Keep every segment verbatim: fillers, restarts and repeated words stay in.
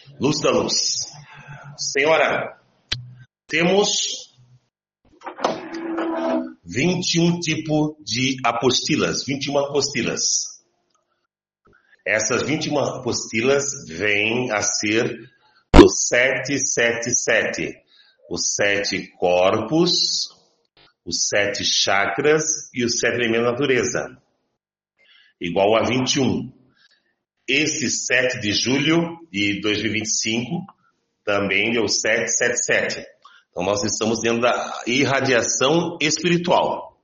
Luz da luz. Senhora, temos vinte e um tipos de apostilas, vinte e uma apostilas. Essas vinte e uma apostilas vêm a ser os sete sete sete, os sete corpos, os sete chakras e os sete elementos da natureza, igual a vinte e um. Esse sete de julho de dois mil e vinte e cinco também é o sete sete sete. Então nós estamos dentro da irradiação espiritual.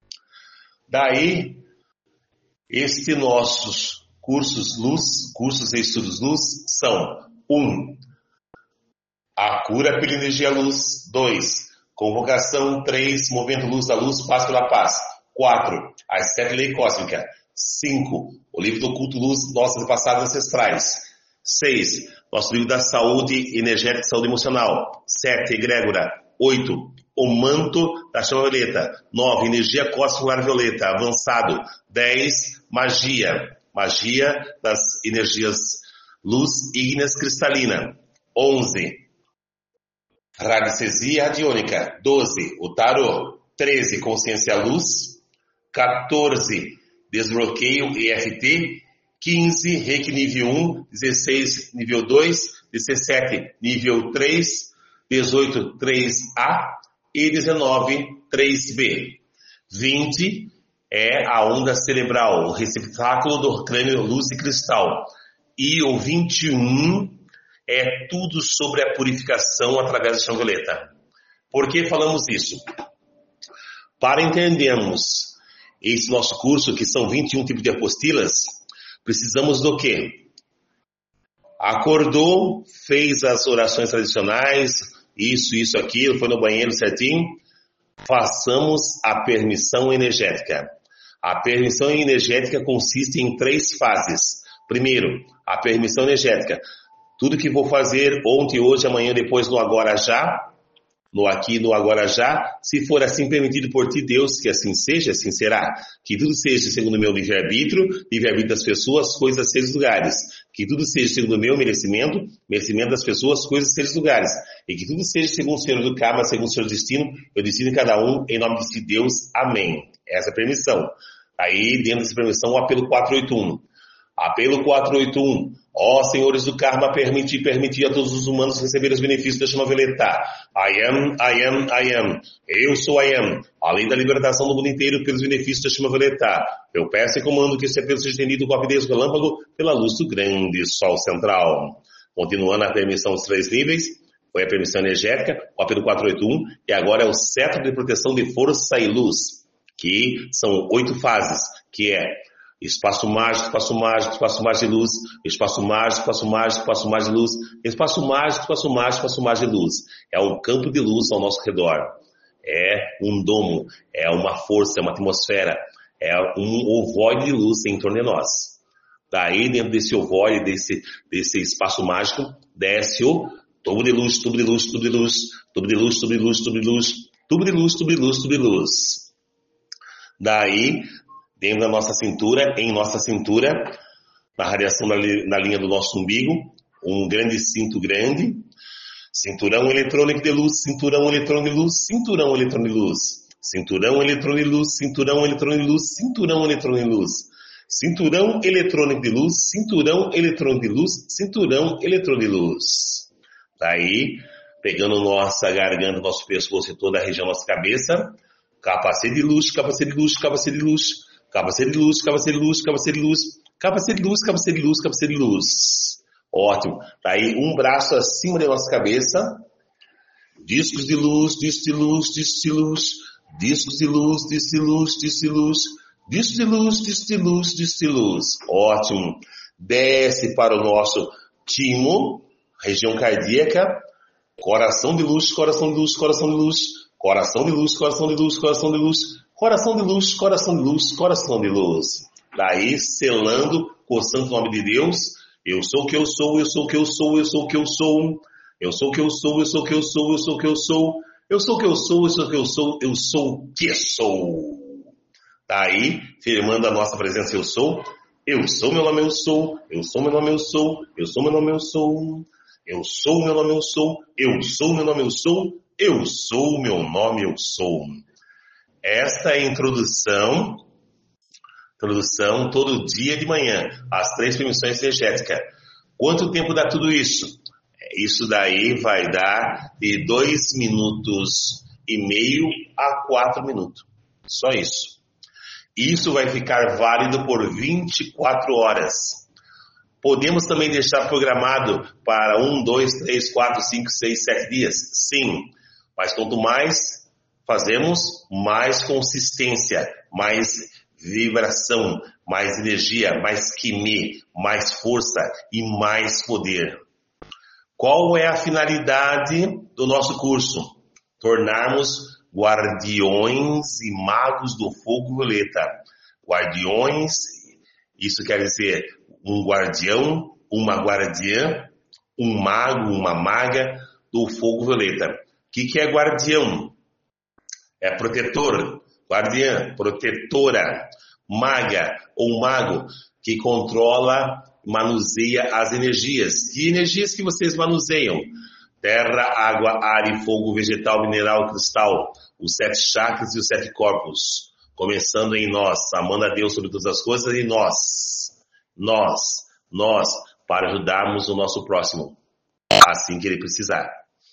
Daí, estes nossos cursos luz, cursos e estudos luz são: um, a cura pela energia luz. dois, convocação. três, movimento luz da luz, paz pela paz. quatro, as sete leis cósmicas. cinco, o livro do culto luz, nossos passados ancestrais. seis, nosso livro da saúde energética e saúde emocional. sete, egrégora. oito, o manto da chama violeta. nove, energia cósmica violeta, avançado. dez, magia. Magia das energias luz ígneas cristalina. onze, radiestesia radiônica. doze, o tarô. treze, consciência luz. quatorze, desbloqueio E F T. quinze, reiki nível um. dezesseis, nível dois. dezessete, nível três. dezoito, três A. E dezenove, três B. vinte é a onda cerebral, o receptáculo do crânio luz e cristal. E o vinte e um é tudo sobre a purificação através da chama violeta. Por que falamos isso? Para entendermos esse nosso curso, que são vinte e um tipos de apostilas, precisamos do quê? Acordou, fez as orações tradicionais, isso, isso, aquilo, foi no banheiro certinho. Façamos a permissão energética. A permissão energética consiste em três fases. Primeiro, a permissão energética. Tudo que vou fazer ontem, hoje, amanhã, depois, no agora já, no aqui, no agora já, se for assim permitido por ti, Deus, que assim seja, assim será. Que tudo seja segundo o meu livre-arbítrio, livre-arbítrio das pessoas, coisas, seres, lugares. Que tudo seja segundo o meu merecimento, merecimento das pessoas, coisas, seres, lugares. E que tudo seja segundo o Senhor do karma, segundo o seu destino, eu decido em cada um, em nome de Deus. Amém. Essa é a permissão. Aí, dentro dessa permissão, o apelo quatrocentos e oitenta e um. Apelo quatrocentos e oitenta e um. Ó senhores do karma, permite e permitir a todos os humanos receber os benefícios da chama violeta. I am, I am, I am. Eu sou I am. Além da libertação do mundo inteiro pelos benefícios da chama violeta. Eu peço e comando que esse apelo seja entendido com a rapidez do relâmpago pela luz do grande sol central. Continuando a permissão dos três níveis, foi a permissão energética, o apelo quatrocentos e oitenta e um, e agora é o cetro de proteção de força e luz, que são oito fases, que é espaço mágico, espaço mágico, espaço mágico de luz, espaço mágico, espaço mágico, espaço mágico de luz, espaço mágico, espaço mágico, espaço mágico de luz. É um campo de luz ao nosso redor. É um domo, é uma força, é uma atmosfera, é um ovoide de luz em torno de nós. Daí, dentro desse ovoide, desse, desse espaço mágico, desce o tubo de luz, tubo de luz, tubo de luz, tubo de luz, tubo de luz, tubo de luz, tubo de luz, tubo de luz, tubo de luz. Daí, dentro da nossa cintura, em nossa cintura, na radiação na, na linha do nosso umbigo, um grande cinto grande, cinturão eletrônico de luz, cinturão eletrônico de luz, cinturão eletrônico de luz, cinturão eletrônico de luz, cinturão eletrônico de luz, cinturão eletrônico de luz, cinturão eletrônico de luz, cinturão eletrônico de luz, cinturão eletrônico de luz. Daí, pegando nossa garganta, nosso pescoço e toda a região da nossa cabeça, capacete de luz, capacete de luz, capacete de luz, capacete de luz, capacete de luz, capacete de luz, capacete de luz, capacete de luz, capacete de luz. Ótimo. Daí um braço acima da nossa cabeça, discos de luz, discos de luz, discos de luz, discos de luz, discos de luz, discos de luz, discos de luz, discos de luz, discos de luz. Ótimo. Desce para o nosso timo, região cardíaca, coração de luz, coração de luz, coração de luz, coração de luz, coração de luz, coração de luz, coração de luz, coração de luz, coração de luz. Daí, selando, coçando o nome de Deus, eu sou o que eu sou, eu sou o que eu sou, eu sou o que eu sou, eu sou o que eu sou, eu sou o que eu sou, eu sou o que eu sou, eu sou o que eu sou, eu sou o que eu sou, eu sou o que sou. Daí, firmando a nossa presença, eu sou, eu sou, meu nome eu sou, eu sou, meu nome eu sou, eu sou, meu nome eu sou, Eu sou, meu nome eu sou, eu sou, meu nome eu sou, eu sou, meu nome eu sou. Esta é a introdução, introdução todo dia de manhã, as três permissões energéticas. Quanto tempo dá tudo isso? Isso daí vai dar de dois minutos e meio a quatro minutos. Só isso. Isso vai ficar válido por vinte e quatro horas. Podemos também deixar programado para um, dois, três, quatro, cinco, seis, sete dias? Sim. Mas quanto mais fazemos, mais consistência, mais vibração, mais energia, mais quimê, mais força e mais poder. Qual é a finalidade do nosso curso? Tornarmos guardiões e magos do fogo violeta. Guardiões, isso quer dizer um guardião, uma guardiã, um mago, uma maga do fogo violeta. O que, que é guardião? É protetor, guardiã, protetora, maga ou mago que controla, manuseia as energias. Que energias que vocês manuseiam? Terra, água, ar e fogo, vegetal, mineral, cristal, os sete chakras e os sete corpos. Começando em nós, amando a Deus sobre todas as coisas, e nós, nós, nós, para ajudarmos o nosso próximo, assim que ele precisar.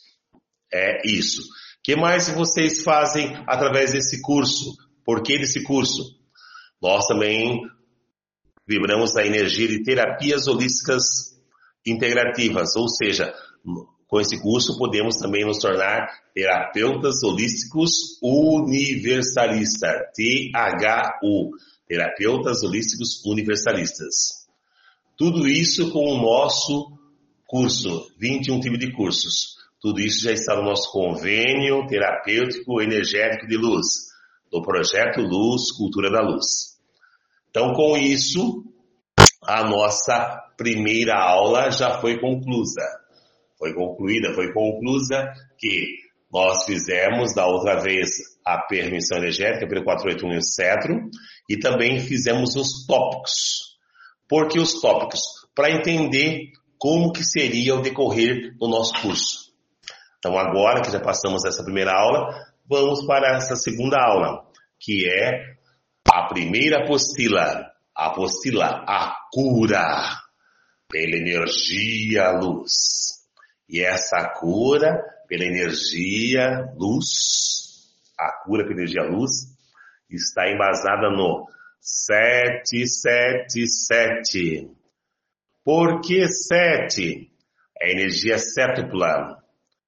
É isso. O que mais vocês fazem através desse curso? Por que desse curso? Nós também vibramos a energia de terapias holísticas integrativas, ou seja, com esse curso podemos também nos tornar terapeutas holísticos universalistas, T H U, terapeutas holísticos universalistas. Tudo isso com o nosso curso, vinte e um tipos de cursos. Tudo isso já está no nosso convênio terapêutico energético de luz, do projeto Luz, Cultura da Luz. Então, com isso, a nossa primeira aula já foi conclusa. Foi concluída, foi conclusa que nós fizemos da outra vez a permissão energética pelo quatrocentos e oitenta e um e o cetro e também fizemos os tópicos. Por que os tópicos? Para entender como que seria o decorrer do nosso curso. Então agora que já passamos essa primeira aula, vamos para essa segunda aula, que é a primeira apostila, a apostila, a cura pela energia luz. E essa cura pela energia luz, a cura pela energia luz, está embasada no sete sete sete. Por que sete? É energia sétupla.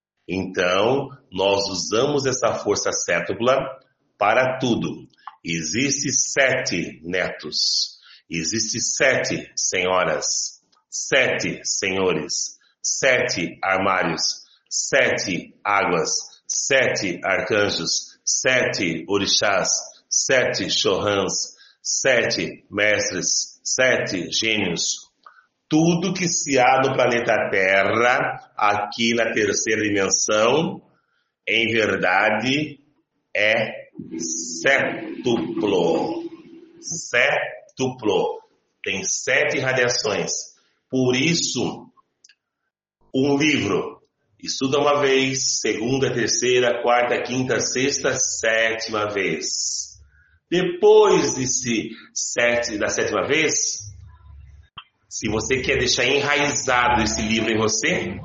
Então, nós usamos essa força sétupla para tudo. Existe sete netos, existe sete senhoras, sete senhores, sete armários, sete águas, sete arcanjos, sete orixás, sete chohans, sete mestres, sete gênios. Tudo que se há no planeta Terra, aqui na terceira dimensão, em verdade, é sétuplo. Sétuplo. Tem sete radiações. Por isso, um livro, estuda uma vez, segunda, terceira, quarta, quinta, sexta, sétima vez. Depois desse sete, da sétima vez, se você quer deixar enraizado esse livro em você,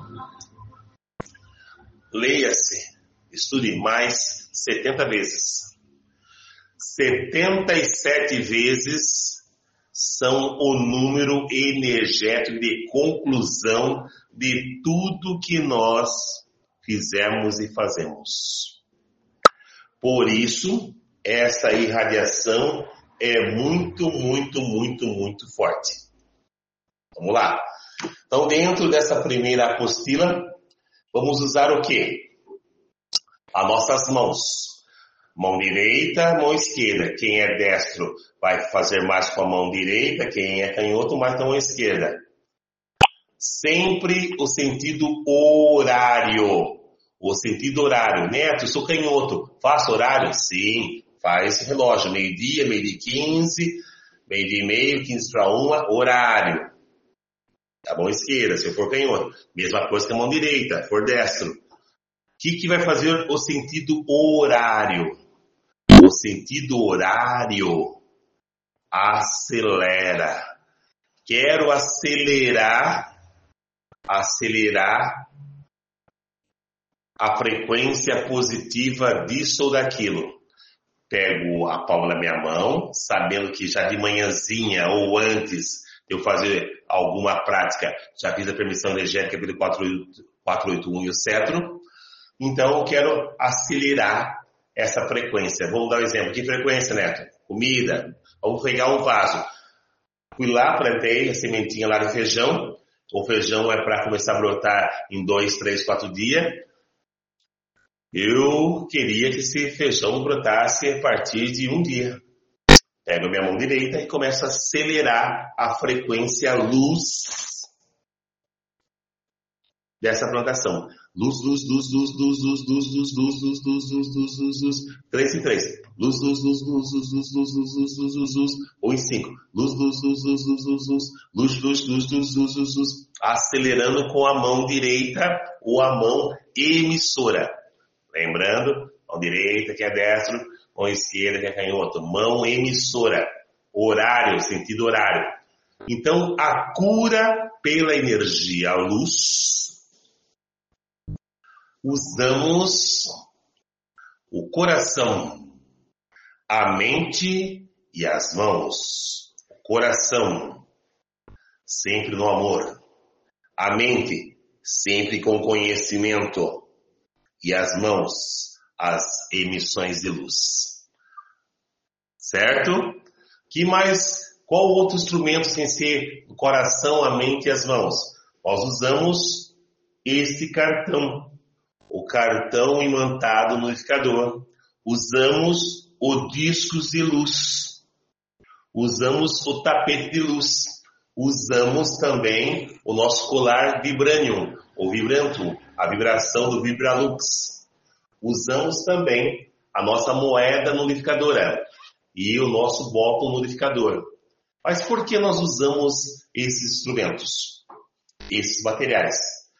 leia-se, estude mais setenta vezes. setenta e sete vezes são o número energético de conclusão de tudo que nós fizemos e fazemos. Por isso, essa irradiação é muito, muito, muito, muito forte. Vamos lá. Então, dentro dessa primeira apostila, vamos usar o quê? As nossas mãos. Mão direita, mão esquerda. Quem é destro vai fazer mais com a mão direita, quem é canhoto, mais com a mão esquerda. Sempre o sentido horário. O sentido horário. Neto, eu sou canhoto. Faço horário? Sim, faz relógio. Meio-dia, meio-dia e quinze, meio-dia e meio, quinze para uma, horário. a mão esquerda, se eu for canhoto. Mesma coisa que a mão direita, for destro. O que, que vai fazer o sentido horário? O sentido horário acelera. Quero acelerar, acelerar a frequência positiva disso ou daquilo. Pego a palma da minha mão, sabendo que já de manhãzinha ou antes de eu fazer alguma prática, já fiz a permissão energética pelo quatrocentos e oitenta e um e o cetro. Então eu quero acelerar essa frequência. Vamos dar um exemplo. Que frequência, Neto? Comida. Vamos pegar um vaso. Fui lá, plantei a sementinha lá de feijão. O feijão é para começar a brotar em dois, três, quatro dias. Eu queria que esse feijão brotasse a partir de um dia. Pego a minha mão direita e começo a acelerar a frequência luz dessa plantação. Luz, luz, luz, luz, luz, luz, luz, luz, luz, luz, luz, luz, luz, luz, luz, três em três. Luz, luz, luz, luz, luz, luz, luz, luz, luz, luz, luz, luz, ou em cinco. Luz, luz, luz, luz, luz, luz, luz, luz, luz, luz, luz, luz, luz, luz, acelerando com a mão direita ou a mão emissora. Lembrando, mão direita que é destro, mão esquerda que é canhoto. Mão emissora. Horário, sentido horário. Então, a cura pela energia luz, usamos o coração, a mente e as mãos. O coração, sempre no amor. A mente, sempre com conhecimento. E as mãos, as emissões de luz. Certo? Que mais, qual outro instrumento sem ser o coração, a mente e as mãos? Nós usamos este cartão. O cartão imantado no liquidificador. Usamos o disco de luz. Usamos o tapete de luz. Usamos também o nosso colar Vibranium, ou Vibrantum, a vibração do Vibralux. Usamos também a nossa moeda nulificadora e o nosso bottom nulificador. Mas por que nós usamos esses instrumentos, esses materiais?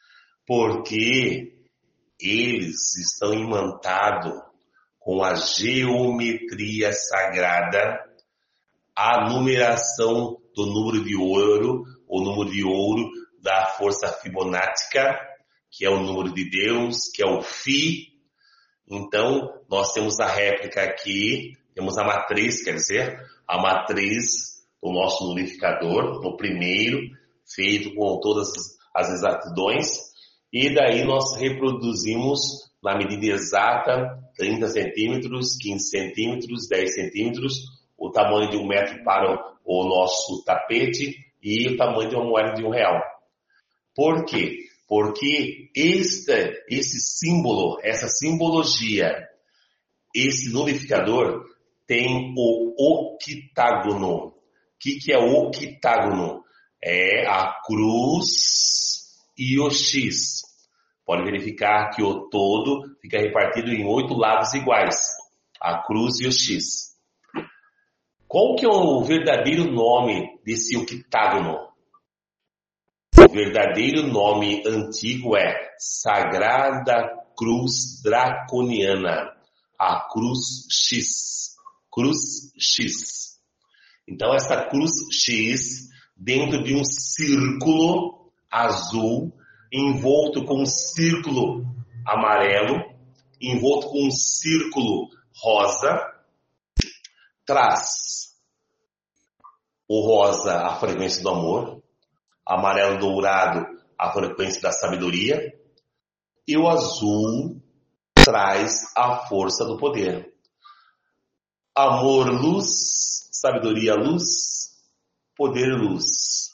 Porque eles estão imantados com a geometria sagrada, a numeração do número de ouro, o número de ouro da força fibonática, que é o número de Deus, que é o Fi. Então, nós temos a réplica aqui, temos a matriz, quer dizer, a matriz do nosso nulificador, o primeiro, feito com todas as exatidões, e daí nós reproduzimos na medida exata, trinta centímetros, quinze centímetros, dez centímetros, o tamanho de um metro para o nosso tapete e o tamanho de uma moeda de um real. Por quê? Porque este, esse símbolo, essa simbologia, esse nulificador tem o octágono. O que, que é o octágono? É a cruz e o X. Pode verificar que o todo fica repartido em oito lados iguais. A cruz e o X. Qual que é o verdadeiro nome desse octágono? O verdadeiro nome antigo é Sagrada Cruz Draconiana. A Cruz X. Cruz X. Então, essa Cruz X, dentro de um círculo azul, envolto com um círculo amarelo, envolto com um círculo rosa, traz o rosa a frequência do amor, amarelo dourado a frequência da sabedoria, e o azul traz a força do poder. Amor, luz, sabedoria, luz, poder, luz.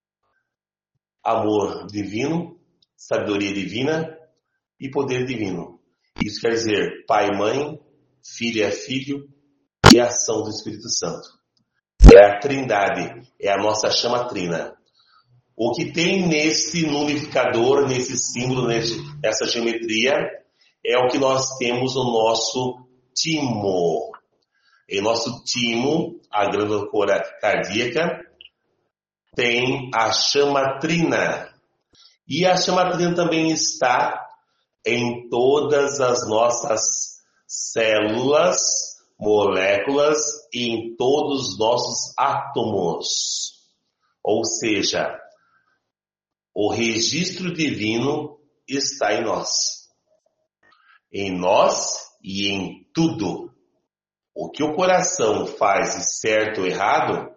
Amor divino, sabedoria divina e poder divino. Isso quer dizer pai, mãe, filho é filho e ação do Espírito Santo. É a trindade, é a nossa chama trina. O que tem nesse nulificador, nesse símbolo, nessa geometria, é o que nós temos no nosso timo. Em nosso timo, a glândula cardíaca, tem a chama trina. E a chama trina também está em todas as nossas células, moléculas e em todos os nossos átomos. Ou seja, o registro divino está em nós. Em nós e em tudo. O que o coração faz de certo ou errado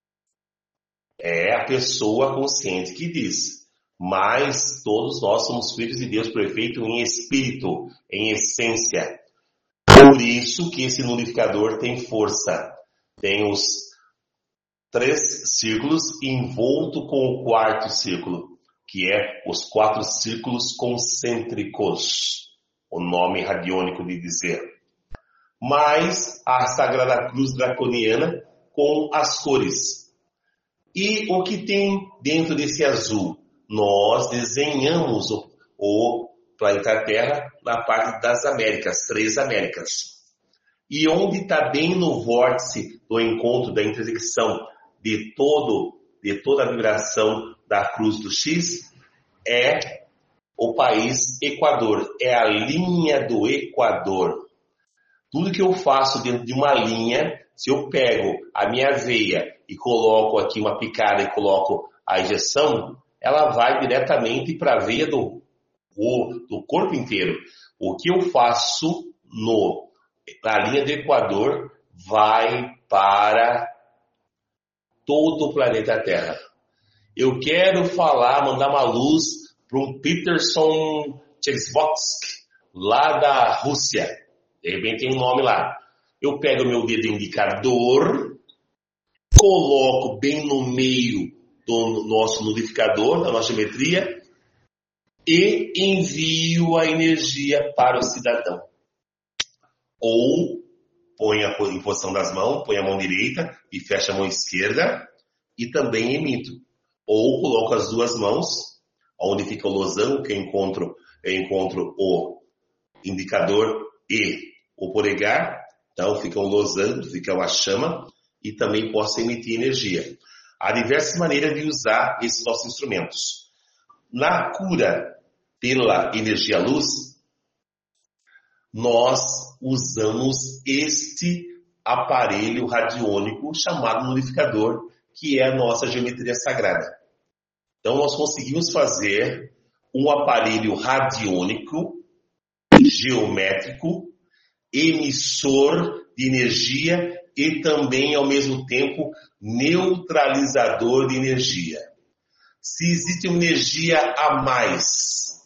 é a pessoa consciente que diz. Mas todos nós somos filhos de Deus perfeito em espírito, em essência. Por isso que esse nulificador tem força. Tem os três círculos envolto com o quarto círculo, que é os quatro círculos concêntricos. O nome radiônico de dizer. Mais a Sagrada Cruz Draconiana com as cores. E o que tem dentro desse azul? Nós desenhamos o, o planeta Terra na parte das Américas, três Américas. E onde está bem no vórtice do encontro, da intersecção de, todo, de toda a vibração da cruz do X, é o país Equador, é a linha do Equador. Tudo que eu faço dentro de uma linha, se eu pego a minha veia e coloco aqui uma picada e coloco a injeção, ela vai diretamente para a veia do, do corpo inteiro. O que eu faço no, na linha do Equador vai para todo o planeta Terra. Eu quero falar, mandar uma luz para um Peterson Chesvoksky, lá da Rússia. De repente tem um nome lá. Eu pego o meu dedo indicador, coloco bem no meio do nosso nulificador, da nossa geometria, e envio a energia para o cidadão. Ou põe a em posição das mãos, põe a mão direita e fecha a mão esquerda, e também emito. Ou coloco as duas mãos, onde fica o losango, que eu encontro, eu encontro o indicador e o polegar, então fica um losango, fica uma chama, e também posso emitir energia. Há diversas maneiras de usar esses nossos instrumentos. Na cura pela energia-luz, nós usamos este aparelho radiônico chamado nulificador, que é a nossa geometria sagrada. Então nós conseguimos fazer um aparelho radiônico, geométrico, emissor de energia e também, ao mesmo tempo, neutralizador de energia. Se existe uma energia a mais,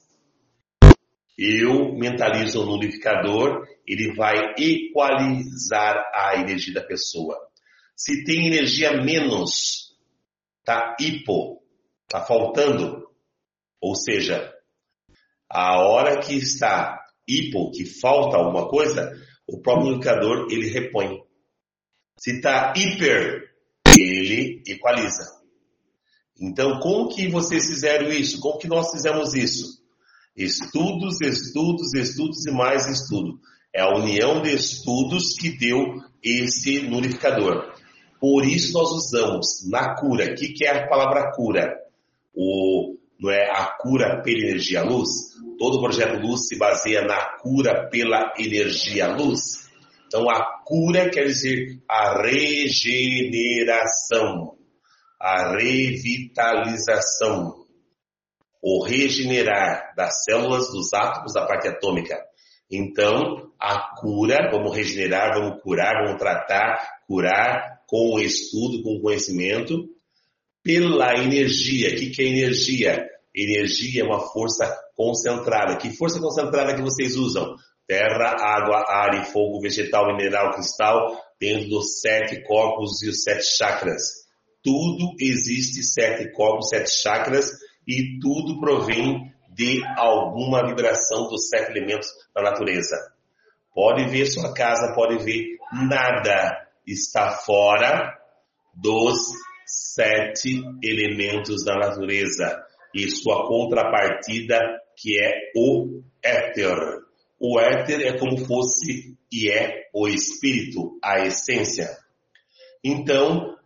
eu mentalizo o nulificador, ele vai equalizar a energia da pessoa. Se tem energia menos, tá hipo, tá faltando, ou seja, a hora que está hipo, que falta alguma coisa, o próprio nulificador ele repõe. Se está hiper, ele equaliza. Então, como que vocês fizeram isso? Como que nós fizemos isso? Estudos, estudos, estudos e mais estudo. É a união de estudos que deu esse nulificador. Por isso nós usamos na cura. O que, que é a palavra cura? O, não é a cura pela energia-luz? Todo o projeto Luz se baseia na cura pela energia-luz. Então, a cura quer dizer a regeneração, a revitalização, o regenerar das células, dos átomos, da parte atômica. Então, a cura, vamos regenerar, vamos curar, vamos tratar, curar com o estudo, com o conhecimento, pela energia. O que, que é energia? Energia é uma força concentrada. Que força concentrada que vocês usam? Terra, água, ar e fogo, vegetal, mineral, cristal, dentro dos sete corpos e os sete chakras. Tudo existe sete corpos, sete chakras, e tudo provém de alguma vibração dos sete elementos da natureza. Pode ver sua casa, pode ver, nada está fora dos sete elementos da natureza e sua contrapartida, que é o éter. O éter é como fosse e é o espírito, a essência. Então,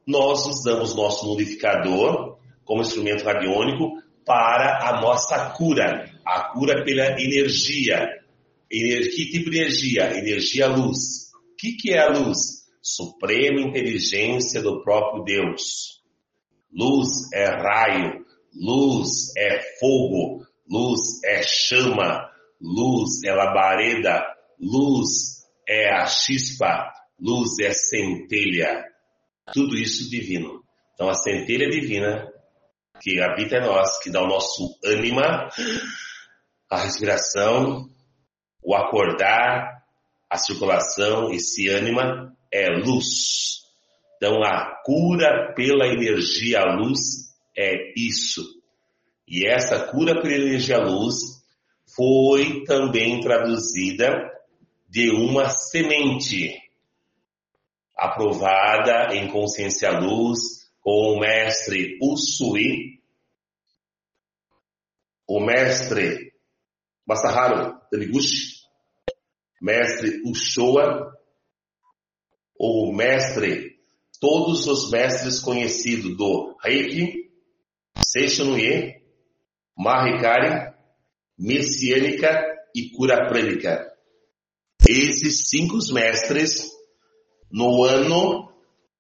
nós usamos nosso nulificador como instrumento radiônico para a nossa cura, a cura pela energia. Ener- que tipo de energia? Energia luz. O que, que é a luz? Suprema inteligência do próprio Deus. Luz é raio, luz é fogo, luz é chama, luz é labareda, luz é a chispa, luz é centelha. Tudo isso divino. Então a centelha divina que habita em nós, que dá o nosso ânima, a respiração, o acordar, a circulação, esse ânima é luz. Então a cura pela energia luz é isso. E essa cura pela energia luz foi também traduzida de uma semente aprovada em consciência luz com o mestre Usui, o mestre Masaharu Taniguchi, mestre Ushoa, o mestre, todos os mestres conhecidos do Reiki, Seishonuye, Mahikari, Messiânica e Cura Prânica. Esses cinco mestres, no ano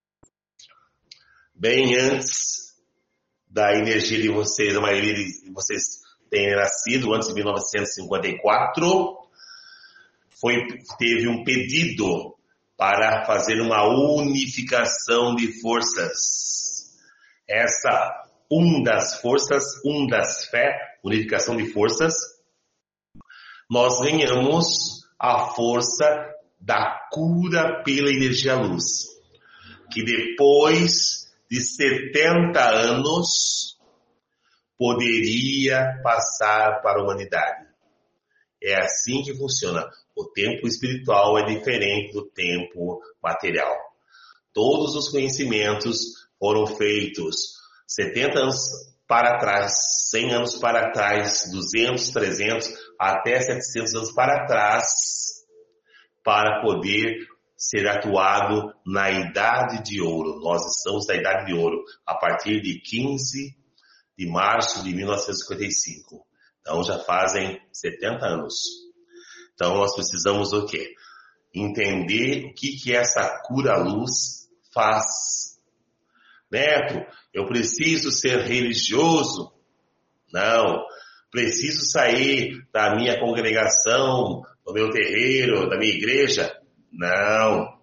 bem antes da energia de vocês, a maioria de vocês tem nascido antes de mil novecentos e cinquenta e quatro, foi, teve um pedido para fazer uma unificação de forças. Essa um das forças, um das fé, unificação de forças, nós ganhamos a força da cura pela energia luz, que depois de setenta anos poderia passar para a humanidade. É assim que funciona. O tempo espiritual é diferente do tempo material. Todos os conhecimentos foram feitos setenta anos para trás, cem anos para trás, duzentos, trezentos, até setecentos anos para trás, para poder ser atuado na Idade de Ouro. Nós estamos na Idade de Ouro a partir de quinze de março de mil novecentos e cinquenta e cinco. Então já fazem setenta anos. Então nós precisamos o quê? Entender o que, que essa cura-luz faz. Neto, eu preciso ser religioso? Não. Preciso sair da minha congregação, do meu terreiro, da minha igreja? Não.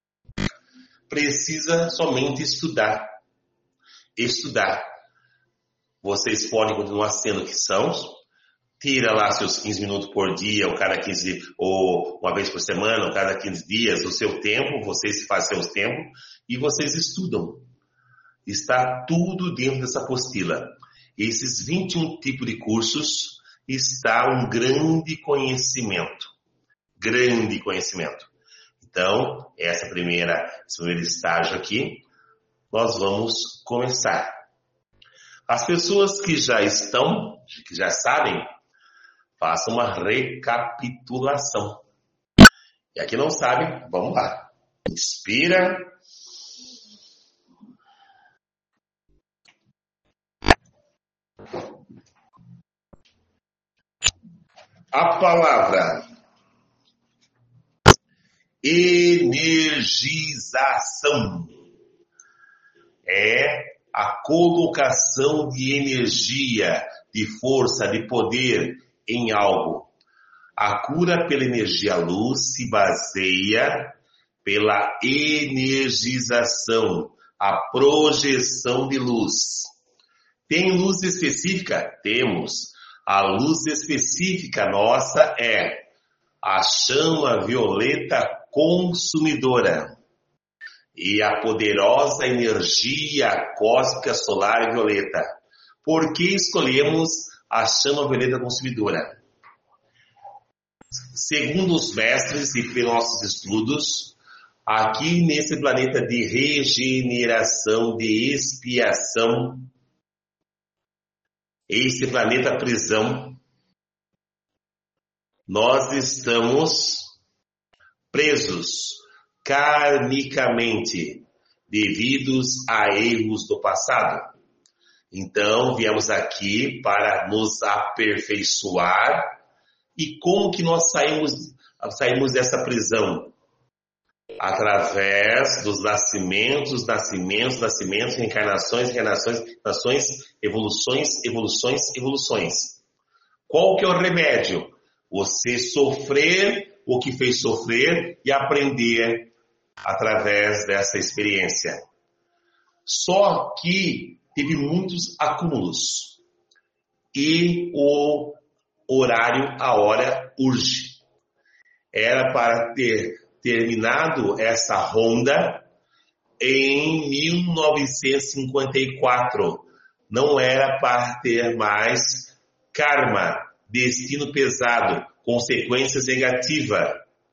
Precisa somente estudar. Estudar. Vocês podem continuar sendo o que são. Tira lá seus quinze minutos por dia, ou cada quinze, ou uma vez por semana, ou cada quinze dias, o seu tempo, vocês fazem seus tempos, e vocês estudam. Está tudo dentro dessa apostila. Esses vinte e um tipos de cursos, está um grande conhecimento. Grande conhecimento. Então, essa primeira, esse primeiro estágio aqui, nós vamos começar. As pessoas que já estão, que já sabem, façam uma recapitulação. E aqui não sabe, vamos lá. Inspira. A palavra energização é a colocação de energia, de força, de poder em algo. A cura pela energia luz se baseia pela energização, a projeção de luz. Tem luz específica? Temos. A luz específica nossa é a chama violeta consumidora e a poderosa energia cósmica solar violeta. Por que escolhemos a chama violeta consumidora? Segundo os mestres e pelos nossos estudos, aqui nesse planeta de regeneração, de expiação, esse planeta prisão, nós estamos presos karmicamente devidos a erros do passado. Então, viemos aqui para nos aperfeiçoar. E como que nós saímos, saímos dessa prisão? Através dos nascimentos, nascimentos, nascimentos, reencarnações, reencarnações, reencarnações, evoluções, evoluções, evoluções. Qual que é o remédio? Você sofrer o que fez sofrer e aprender através dessa experiência. Só que teve muitos acúmulos e o horário, a hora urge. Era para ter terminado essa ronda em mil novecentos e cinquenta e quatro. Não era para ter mais karma, destino pesado, consequências negativas.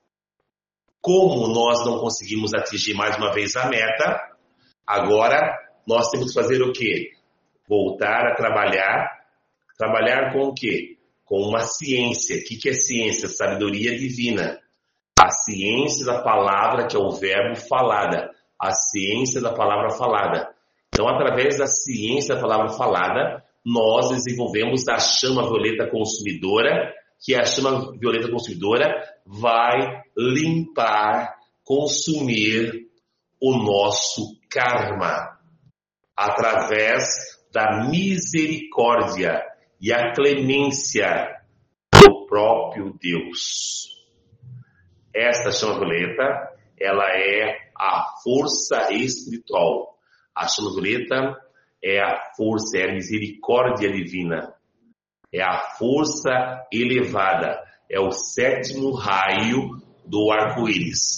Como nós não conseguimos atingir mais uma vez a meta, agora nós temos que fazer o quê? Voltar a trabalhar. Trabalhar com o quê? Com uma ciência. O que é ciência? Sabedoria divina. A ciência da palavra, que é o verbo falada. A ciência da palavra falada. Então, através da ciência da palavra falada, nós desenvolvemos a chama violeta consumidora, que a chama violeta consumidora vai limpar, consumir o nosso karma. Através da misericórdia e a clemência do próprio Deus. Esta chama violeta, ela é a força espiritual. A chama violeta é a força, é a misericórdia divina. É a força elevada. É o sétimo raio do arco-íris.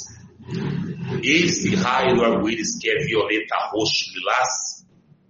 Esse raio do arco-íris, que é violeta, roxo, lilás,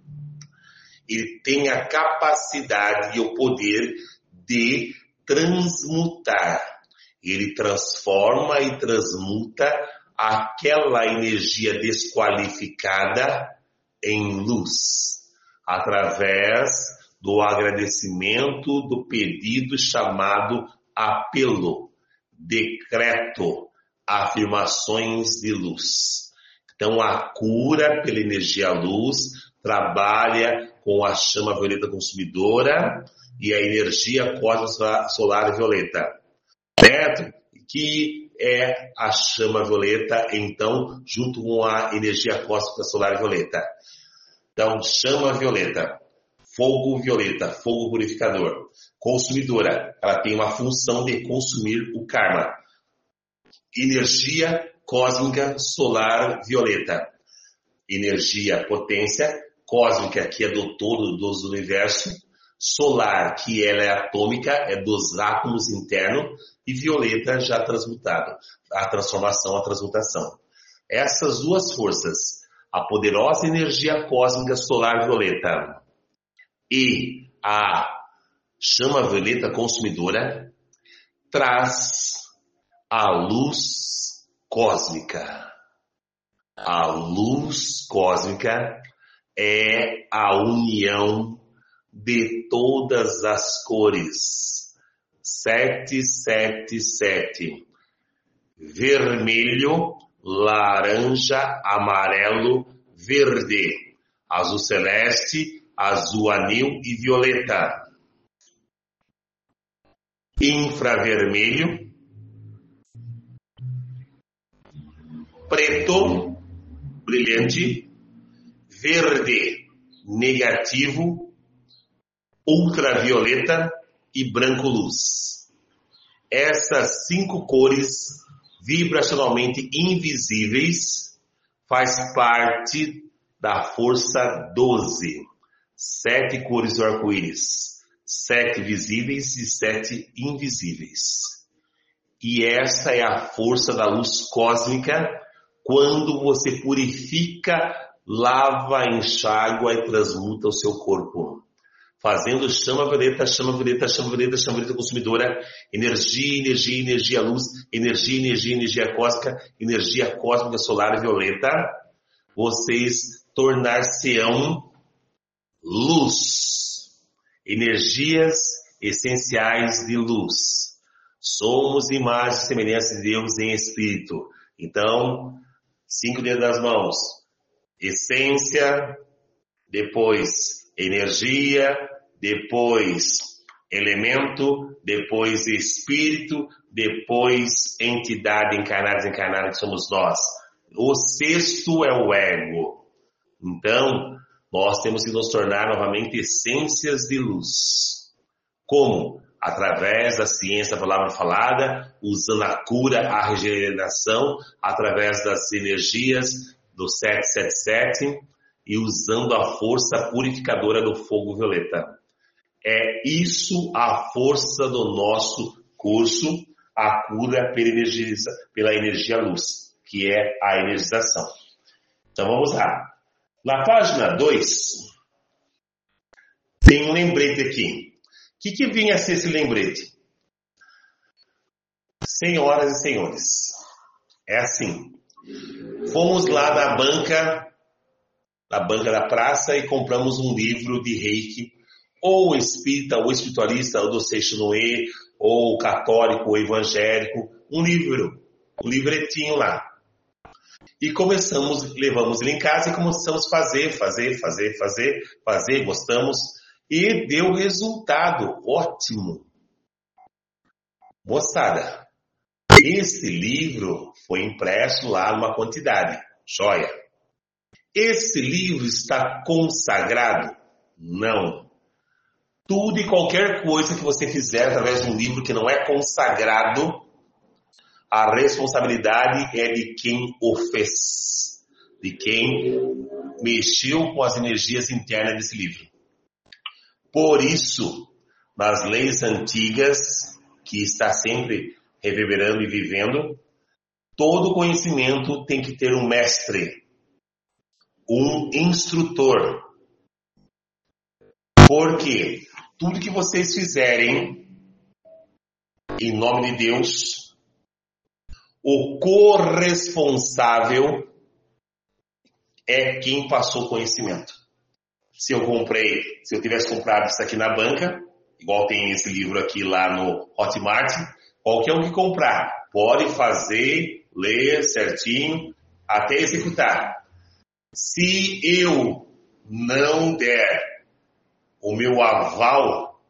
ele tem a capacidade e o poder de transmutar. Ele transforma e transmuta aquela energia desqualificada em luz, através do agradecimento do pedido chamado apelo, decreto, afirmações de luz. Então, a cura pela energia luz trabalha com a chama violeta consumidora e a energia cósmica solar violeta, certo? Que é a chama violeta, então, junto com a energia cósmica solar violeta. Então, chama violeta, fogo violeta, fogo purificador, consumidora, ela tem uma função de consumir o karma. Energia cósmica solar violeta, energia potência cósmica, que é do todo dos universos, solar, que ela é atômica, é dos átomos internos, e violeta já transmutado, a transformação, a transmutação. Essas duas forças, a poderosa energia cósmica solar violeta e a chama violeta consumidora, traz a luz cósmica. A luz cósmica é a união de todas as cores. Sete, sete, sete. Vermelho, laranja, amarelo, verde. Azul celeste, azul anil e violeta. Infravermelho, preto, brilhante, verde, negativo, ultravioleta e branco luz. Essas cinco cores vibracionalmente invisíveis faz parte da força doze. Sete cores do arco-íris. Sete visíveis e sete invisíveis. E essa é a força da luz cósmica quando você purifica, lava, enxágua e transmuta o seu corpo. Fazendo chama violeta, chama violeta, chama violeta, chama violeta consumidora, energia, energia, energia luz, energia, energia, energia cósmica, energia cósmica solar violeta, vocês tornar-se-ão luz, energias essenciais de luz. Somos imagem e semelhança de Deus em espírito. Então, cinco dedos das mãos. essência, depois energia, depois elemento, depois espírito, depois entidade encarnada e desencarnada que somos nós. O sexto é o ego. Então, nós temos que nos tornar novamente essências de luz. Como? Através da ciência da palavra falada, usando a cura, a regeneração, através das energias do sete sete sete e usando a força purificadora do fogo violeta. É isso a força do nosso curso, a cura pela energia, pela energia luz, que é a energização. Então vamos lá. Na página dois, tem um lembrete aqui. O que, que vinha a ser esse lembrete? Senhoras e senhores, é assim. Fomos lá na banca, na banca da praça e compramos um livro de Reiki, ou espírita, ou espiritualista, ou do Seixinoe, ou católico, ou evangélico, um livro, um livretinho lá. E começamos, levamos ele em casa e começamos a fazer, fazer, fazer, fazer, fazer, gostamos. E deu resultado ótimo. Moçada, esse livro foi impresso lá numa quantidade, joia. Esse livro está consagrado? Não. Tudo e qualquer coisa que você fizer através de um livro que não é consagrado, a responsabilidade é de quem o fez, de quem mexeu com as energias internas desse livro. Por isso, nas leis antigas, que está sempre reverberando e vivendo, todo conhecimento tem que ter um mestre, um instrutor. Porque tudo que vocês fizerem em nome de Deus, o corresponsável é quem passou conhecimento. Se eu comprei, se eu tivesse comprado isso aqui na banca, igual tem esse livro aqui lá no Hotmart, qualquer um que comprar pode fazer, ler certinho, até executar. Se eu não der o meu aval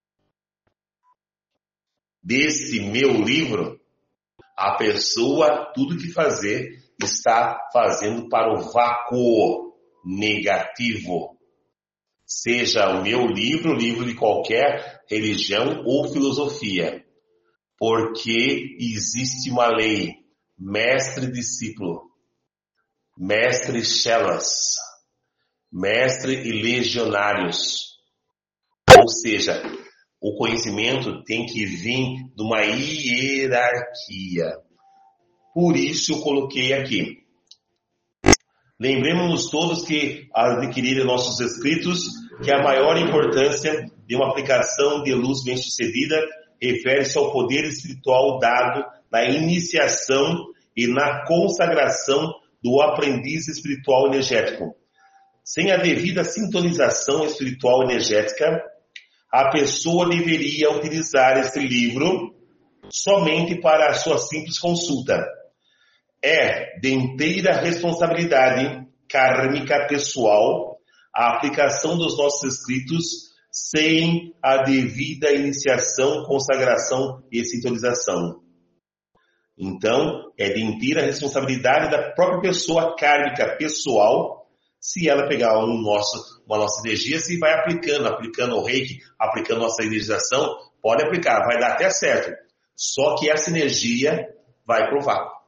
desse meu livro, a pessoa, tudo que fazer, está fazendo para o vácuo negativo. Seja o meu livro, o livro de qualquer religião ou filosofia. Porque existe uma lei, mestre-discípulo, mestre-chelas, mestre e legionários. Ou seja, o conhecimento tem que vir de uma hierarquia. Por isso eu coloquei aqui. Lembremos-nos todos que, ao adquirir nossos escritos, que a maior importância de uma aplicação de luz bem-sucedida refere-se ao poder espiritual dado na iniciação e na consagração do aprendiz espiritual energético. Sem a devida sintonização espiritual energética, a pessoa deveria utilizar este livro somente para a sua simples consulta. É de inteira responsabilidade kármica pessoal a aplicação dos nossos escritos sem a devida iniciação, consagração e sintonização. Então, é de inteira responsabilidade da própria pessoa kármica pessoal se ela pegar um nosso, uma nossa energia, se vai aplicando, aplicando o reiki, aplicando nossa energização, pode aplicar, vai dar até certo. Só que essa energia vai provar.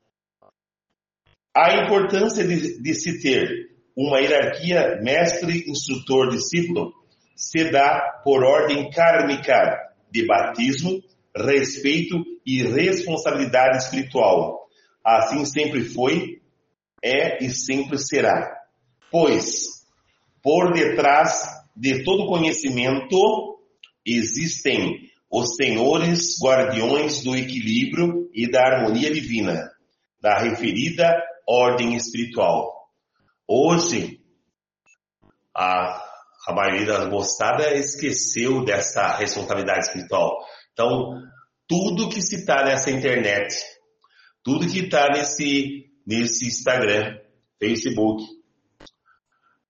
A importância de, de se ter uma hierarquia mestre, instrutor, discípulo se dá por ordem kármica de batismo, respeito e responsabilidade espiritual. Assim sempre foi, é e sempre será. Pois, por detrás de todo conhecimento, existem os senhores guardiões do equilíbrio e da harmonia divina, da referida ordem espiritual. Hoje, a, a maioria da moçada esqueceu dessa responsabilidade espiritual. Então, tudo que se está nessa internet, tudo que está nesse, nesse Instagram, Facebook,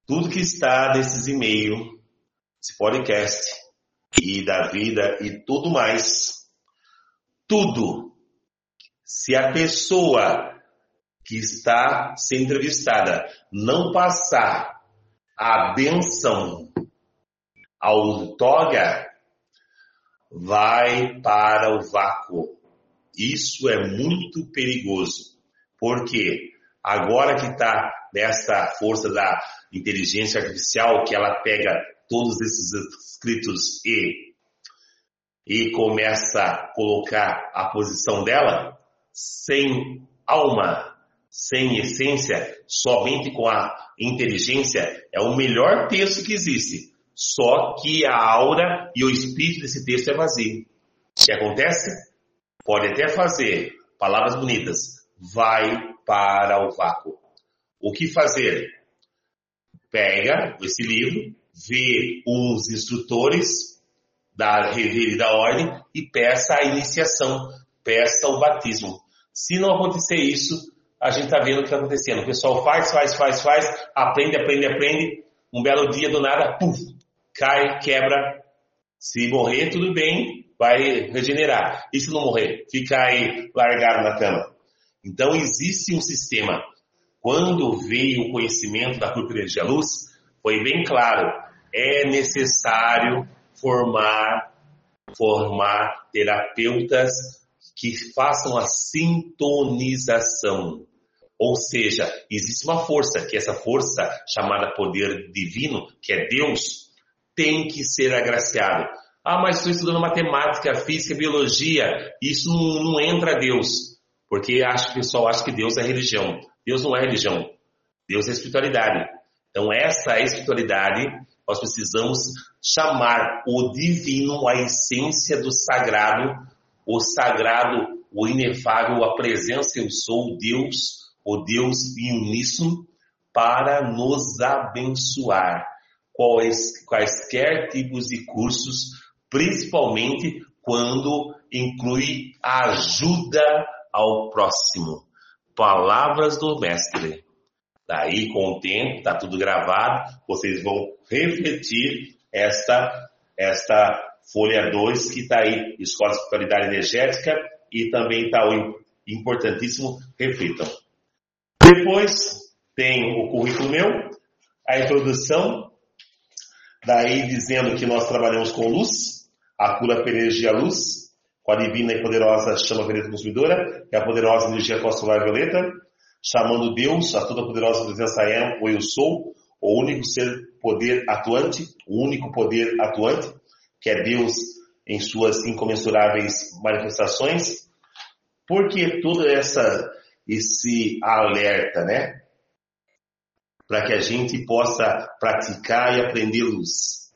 tudo que está nesses e-mails, esse podcast e da vida e tudo mais, tudo, se a pessoa que está sendo entrevistada não passar a benção ao toga, vai para o vácuo. Isso é muito perigoso, porque agora que está nessa força da inteligência artificial, que ela pega todos esses escritos e, e começa a colocar a posição dela, sem alma, sem essência, somente com a inteligência, é o melhor texto que existe. Só que a aura e o espírito desse texto é vazio. O que acontece? Pode até fazer palavras bonitas, vai para o vácuo. O que fazer? Pega esse livro, vê uns instrutores da revelia da ordem e peça a iniciação, peça o batismo. Se não acontecer isso, a gente está vendo o que está acontecendo. O pessoal faz, faz, faz, faz, aprende, aprende, aprende. Um belo dia, do nada, puf, cai, quebra. Se morrer, tudo bem, vai regenerar. E se não morrer? Fica aí largado na cama. Então, existe um sistema. Quando veio o conhecimento da Curva de Luz, foi bem claro, é necessário formar, formar terapeutas que façam a sintonização. Ou seja, existe uma força, que essa força chamada poder divino, que é Deus, tem que ser agraciado. Ah, mas estou estudando matemática, física, biologia, isso não, não entra a Deus. Porque acho, o pessoal acha que Deus é religião. Deus não é religião. Deus é espiritualidade. Então, essa espiritualidade, nós precisamos chamar o divino, a essência do sagrado, o sagrado, o inefável, a presença eu sou, o Deus, o Deus em uníssono, para nos abençoar. Quais, quaisquer tipos de cursos, principalmente quando inclui a ajuda ao próximo. Palavras do mestre. Daí, com o tempo, está tudo gravado, vocês vão refletir esta, esta folha dois que está aí, Escola de Espiritualidade Energética, e também está o importantíssimo, reflitam. Depois tem o currículo meu, a introdução, daí dizendo que nós trabalhamos com luz, a cura pela energia luz, com a divina e poderosa chama violeta consumidora, que é a poderosa energia solar violeta, chamando Deus, a toda poderosa presença é o eu sou, o único ser poder atuante, o único poder atuante, que é Deus em suas incomensuráveis manifestações. Por que todo essa, esse alerta, né? Para que a gente possa praticar e aprender luz.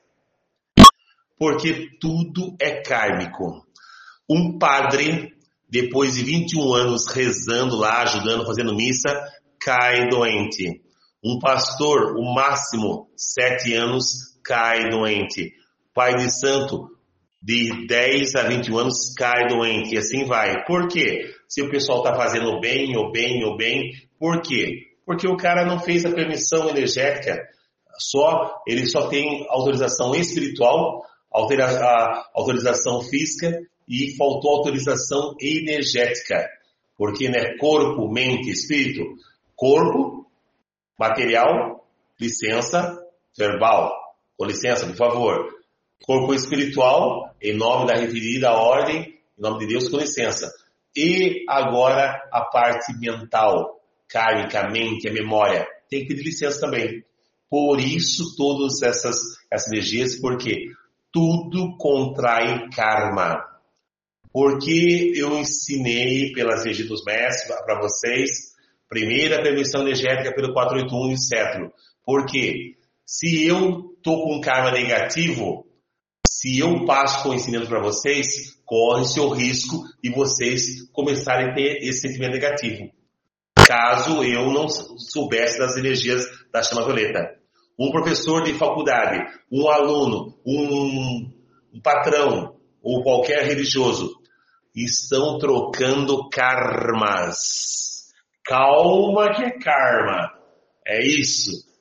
Porque tudo é kármico. Um padre, depois de vinte e um anos rezando lá, ajudando, fazendo missa, cai doente. Um pastor, o máximo sete anos, cai doente. Pai de santo, de dez a vinte e um anos, cai doente. E assim vai. Por quê? Se o pessoal está fazendo bem, ou bem, ou bem, por quê? Porque o cara não fez a permissão energética. Só, ele só tem autorização espiritual, altera, a autorização física, e faltou autorização energética. Porque, né, corpo, mente, espírito. Corpo, material, licença, verbal. Com licença, por favor. Corpo espiritual, em nome da referida ordem, em nome de Deus, com licença. E agora a parte mental, kármica, mente, a memória. Tem que pedir licença também. Por isso todas essas, essas energias, porque tudo contrai karma. Porque eu ensinei pelas energias dos mestres para vocês, primeira permissão energética pelo quatrocentos e oitenta e um e cetro. Por quê? Se eu estou com karma negativo, se eu passo conhecimento para vocês, corre-se o risco de vocês começarem a ter esse sentimento negativo. Caso eu não soubesse das energias da chama violeta. Um professor de faculdade, um aluno, um, um patrão ou qualquer religioso estão trocando karmas. Calma que é karma. É isso.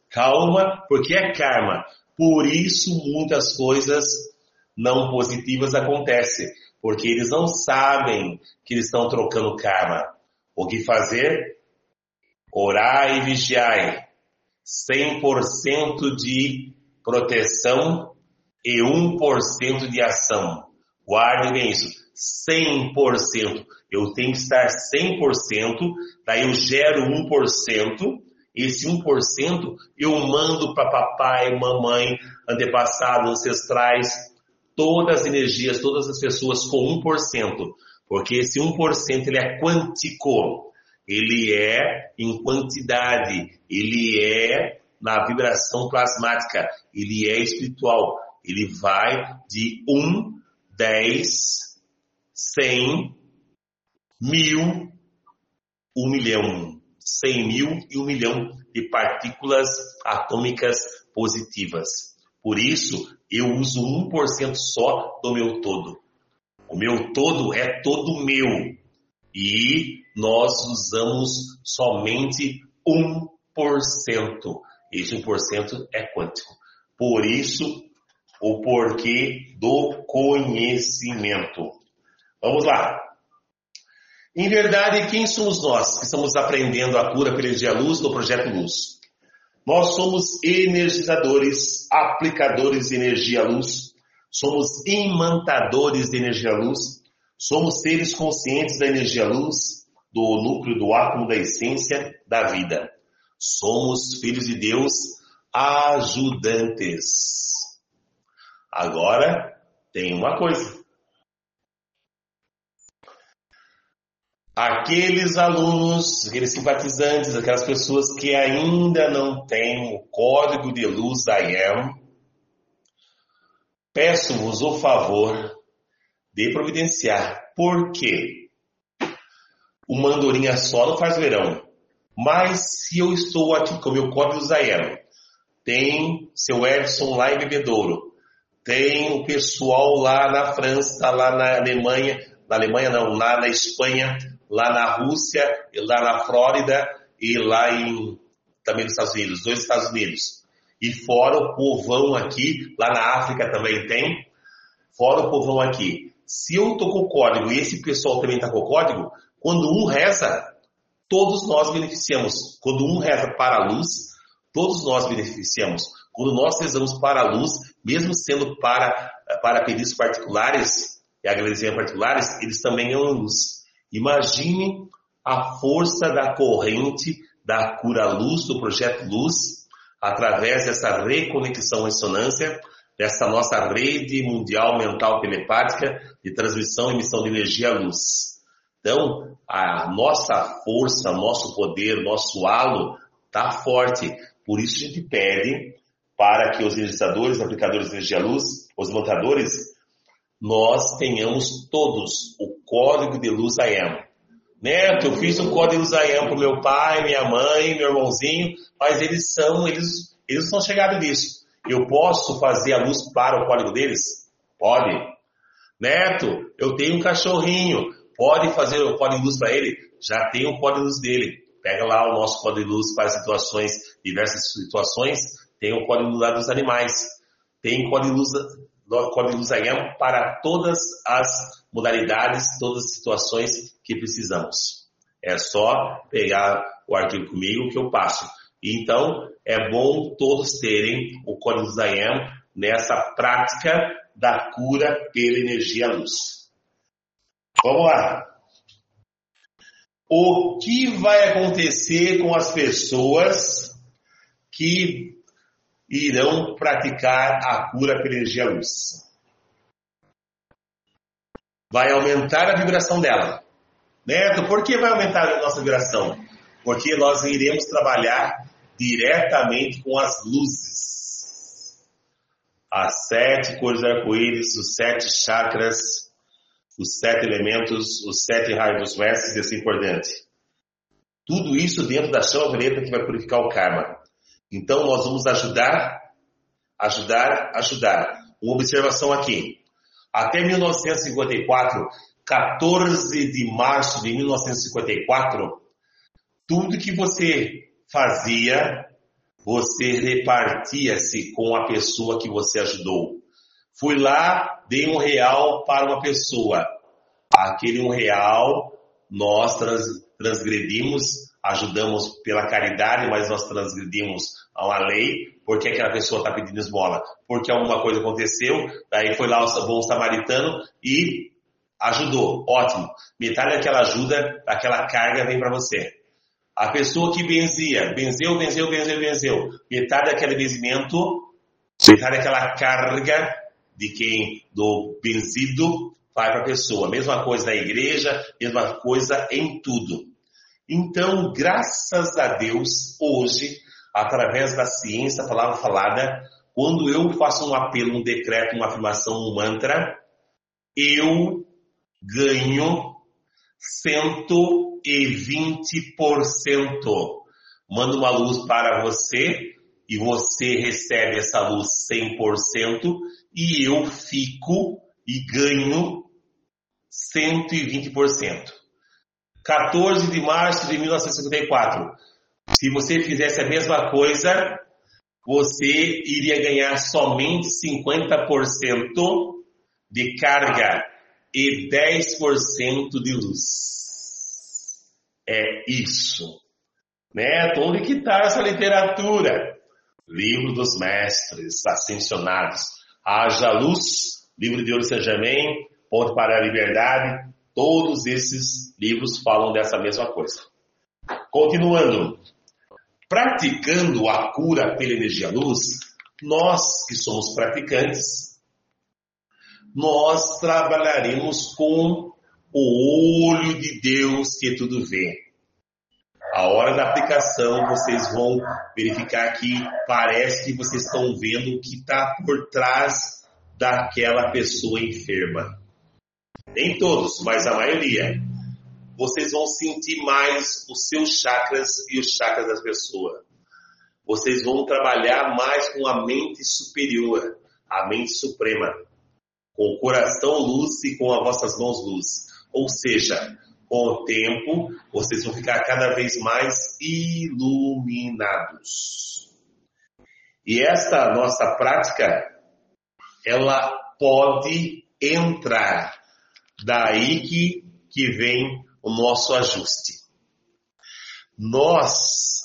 Calma, porque é karma. Por isso muitas coisas não positivas acontecem, porque eles não sabem que eles estão trocando karma. O que fazer? Orar e vigiar. cem por cento de proteção e um por cento de ação. Guardem bem isso. cem por cento. Eu tenho que estar cem por cento, daí eu gero um por cento. Esse um por cento eu mando para papai, mamãe, antepassados, ancestrais, todas as energias, todas as pessoas com um por cento. Porque esse um por cento ele é quântico. Ele é em quantidade. Ele é na vibração plasmática. Ele é espiritual. Ele vai de um, dez, cem, mil, um milhão. cem mil e um milhão de partículas atômicas positivas. Por isso, eu uso um por cento só do meu todo. O meu todo é todo meu. E nós usamos somente um por cento. Esse um por cento é quântico. Por isso, o porquê do conhecimento. Vamos lá. Em verdade, quem somos nós que estamos aprendendo a cura pela energia luz no Projeto Luz? Nós somos energizadores, aplicadores de energia luz, somos imantadores de energia luz, somos seres conscientes da energia luz, do núcleo, do átomo, da essência da vida. Somos filhos de Deus, ajudantes. Agora, tem uma coisa. Aqueles alunos, aqueles simpatizantes, aquelas pessoas que ainda não têm o código de luz I am, peço-vos o favor de providenciar. Por quê? Uma andorinha só não faz verão. Mas se eu estou aqui com o meu código de luz I am, tem seu Edson lá em Bebedouro, tem o pessoal lá na França, lá na Alemanha, na Alemanha não, lá na Espanha, lá na Rússia, lá na Flórida e lá em, também nos Estados Unidos, dois Estados Unidos. E fora o povão aqui, lá na África também tem, fora o povão aqui. Se eu estou com o código e esse pessoal também está com o código, quando um reza, todos nós beneficiamos. Quando um reza para a luz, todos nós beneficiamos. Quando nós rezamos para a luz, mesmo sendo para, para pedidos particulares e agradecimentos particulares, eles também ganham luz. Imagine a força da corrente da cura-luz, do Projeto Luz, através dessa reconexão ressonância, dessa nossa rede mundial mental telepática de transmissão e emissão de energia-luz. Então, a nossa força, nosso poder, nosso halo está forte. Por isso a gente pede para que os energizadores, aplicadores de energia-luz, os montadores, nós tenhamos todos o código de luz I am. Neto, eu fiz o código de luz I am para o meu pai, minha mãe, meu irmãozinho, mas eles são, eles, eles não são chegados nisso. Eu posso fazer a luz para o código deles? Pode. Neto, eu tenho um cachorrinho, pode fazer o código de luz para ele? Já tem o código de luz dele. Pega lá o nosso código de luz para situações, diversas situações, tem o código de luz dos animais, tem código de luz do Código de Luz I am para todas as modalidades, todas as situações que precisamos. É só pegar o arquivo comigo que eu passo. Então, é bom todos terem o Código de Luz I am nessa prática da cura pela energia luz. Vamos lá. O que vai acontecer com as pessoas que irão praticar a cura pela energia luz? Vai aumentar a vibração dela. Neto, por que vai aumentar a nossa vibração? Porque nós iremos trabalhar diretamente com as luzes. As sete cores do arco-íris, os sete chakras, os sete elementos, os sete raios mestres e assim por diante. Tudo isso dentro da chama violeta que vai purificar o karma. Então, nós vamos ajudar, ajudar, ajudar. Uma observação aqui. Até mil novecentos e cinquenta e quatro, quatorze de março de mil novecentos e cinquenta e quatro, tudo que você fazia, você repartia-se com a pessoa que você ajudou. Fui lá, dei um real para uma pessoa. Aquele um real, nós trans, transgredimos, ajudamos pela caridade, mas nós transgredimos a uma lei, porque aquela pessoa está pedindo esmola. Porque alguma coisa aconteceu, daí foi lá o bom samaritano e ajudou. Ótimo. Metade daquela ajuda, daquela carga vem para você. A pessoa que benzia, benzeu, benzeu, benzeu, benzeu. Metade daquele benzimento, metade daquela carga de quem, do benzido, vai para a pessoa. Mesma coisa na igreja, mesma coisa em tudo. Então, graças a Deus, hoje, através da ciência, a palavra falada, quando eu faço um apelo, um decreto, uma afirmação, um mantra, eu ganho cento e vinte por cento. Mando uma luz para você e você recebe essa luz cem por cento e eu fico e ganho cento e vinte por cento. quatorze de março de mil novecentos e cinquenta e quatro. Se você fizesse a mesma coisa, você iria ganhar somente cinquenta por cento de carga e dez por cento de luz. É isso. Neto, onde que está essa literatura? Livro dos Mestres Ascensionados. Haja Luz, Livro de Ouro Saint-Germain, Ponto para a Liberdade. Todos esses livros falam dessa mesma coisa. Continuando. Praticando a cura pela energia luz, nós que somos praticantes, nós trabalharemos com o olho de Deus que tudo vê. A hora da aplicação, vocês vão verificar que parece que vocês estão vendo o que está por trás daquela pessoa enferma. Nem todos, mas a maioria. Vocês vão sentir mais os seus chakras e os chakras das pessoas. Vocês vão trabalhar mais com a mente superior, a mente suprema, com o coração luz e com as vossas mãos luz. Ou seja, com o tempo, vocês vão ficar cada vez mais iluminados. E esta nossa prática, ela pode entrar. Daí que, que vem o nosso ajuste. Nós,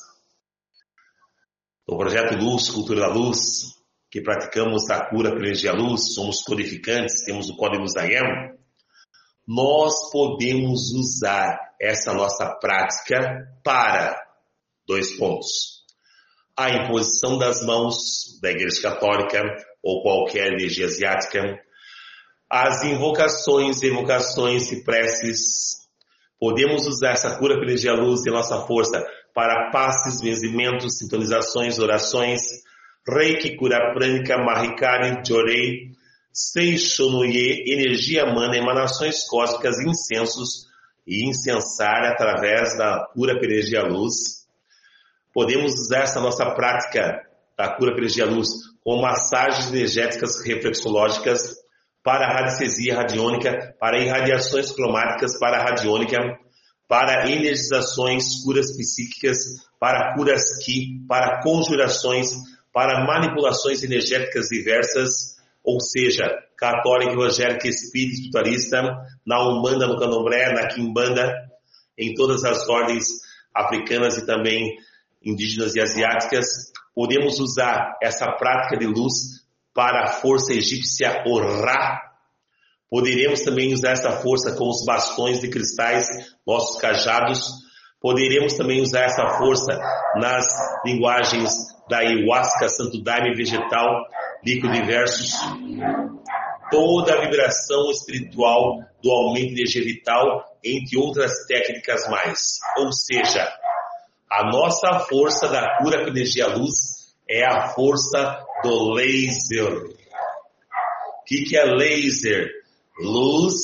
no Projeto Luz, Cultura da Luz, que praticamos a cura pela energia luz, somos codificantes, temos o Código Zayam, nós podemos usar essa nossa prática para dois pontos. A imposição das mãos da Igreja Católica ou qualquer energia asiática, as invocações, evocações e preces. Podemos usar essa cura pela energia luz e nossa força para passes, benzimentos, sintonizações, orações, Reiki, cura prânica, Mahikari, Jorei, Seishonuye, energia mana, emanações cósmicas, incensos e incensar através da cura pela energia luz. Podemos usar essa nossa prática da cura pela energia luz com massagens energéticas reflexológicas, para a radiestesia radiônica, para irradiações cromáticas, para a radiônica, para energizações, curas psíquicas, para curas ki, para conjurações, para manipulações energéticas diversas, ou seja, católica, evangélica, espírita, espiritualista, na Umbanda, no Candomblé, na Quimbanda, em todas as ordens africanas e também indígenas e asiáticas. Podemos usar essa prática de luz para a força egípcia Orá. Poderemos também usar essa força com os bastões de cristais, nossos cajados. Poderemos também usar essa força nas linguagens da ayahuasca, santo daime vegetal, líquido e versos. Toda a vibração espiritual do aumento de energia vital, entre outras técnicas mais. Ou seja, a nossa força da cura com energia luz é a força do laser. O que, que é laser? Luz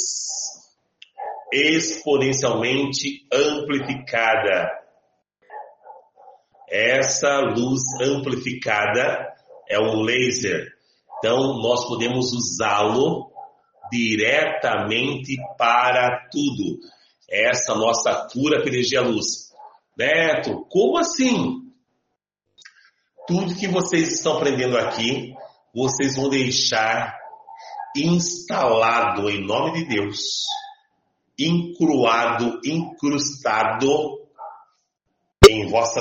exponencialmente amplificada. Essa luz amplificada é um laser. Então, nós podemos usá-lo diretamente para tudo. Essa nossa cura com energia luz. Neto, como assim? tudo que vocês estão aprendendo aqui, vocês vão deixar instalado em nome de Deus, encruado, incrustado em vossa